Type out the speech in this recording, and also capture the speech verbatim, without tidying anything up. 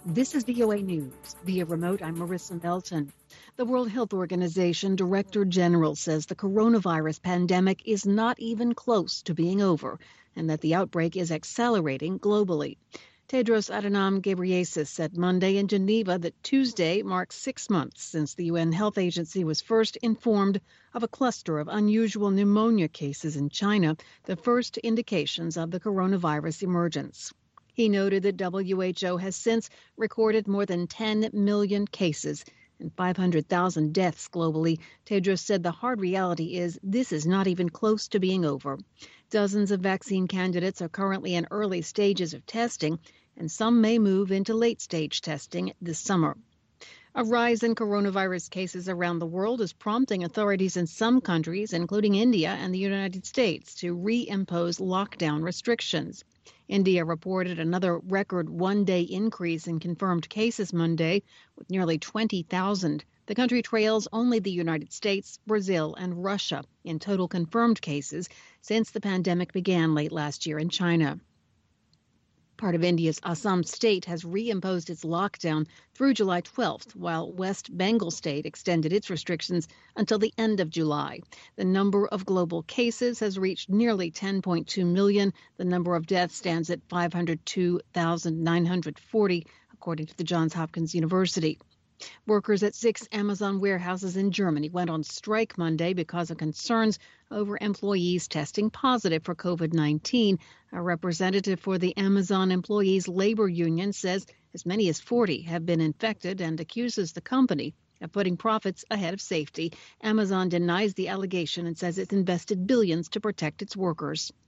This is V O A News. Via remote, I'm Marissa Melton. The World Health Organization Director General says the coronavirus pandemic is not even close to being over and that the outbreak is accelerating globally. Tedros Adhanom Ghebreyesus said Monday in Geneva that Tuesday marks six months since the U N Health Agency was first informed of a cluster of unusual pneumonia cases in China, the first indications of the coronavirus emergence. He noted that W H O has since recorded more than ten million cases and five hundred thousand deaths globally. Tedros said the hard reality is this is not even close to being over. Dozens of vaccine candidates are currently in early stages of testing, and some may move into late-stage testing this summer. A rise in coronavirus cases around the world is prompting authorities in some countries, including India and the United States, to reimpose lockdown restrictions. India reported another record one-day increase in confirmed cases Monday, with nearly twenty thousand. The country trails only the United States, Brazil, and Russia in total confirmed cases since the pandemic began late last year in China. Part of India's Assam state has reimposed its lockdown through July twelfth, while West Bengal state extended its restrictions until the end of July. The number of global cases has reached nearly ten point two million. The number of deaths stands at five hundred two thousand nine hundred forty, according to the Johns Hopkins University. Workers at six Amazon warehouses in Germany went on strike Monday because of concerns over employees testing positive for COVID nineteen. A representative for the Amazon Employees Labor Union says as many as forty have been infected and accuses the company of putting profits ahead of safety. Amazon denies the allegation and says it's invested billions to protect its workers.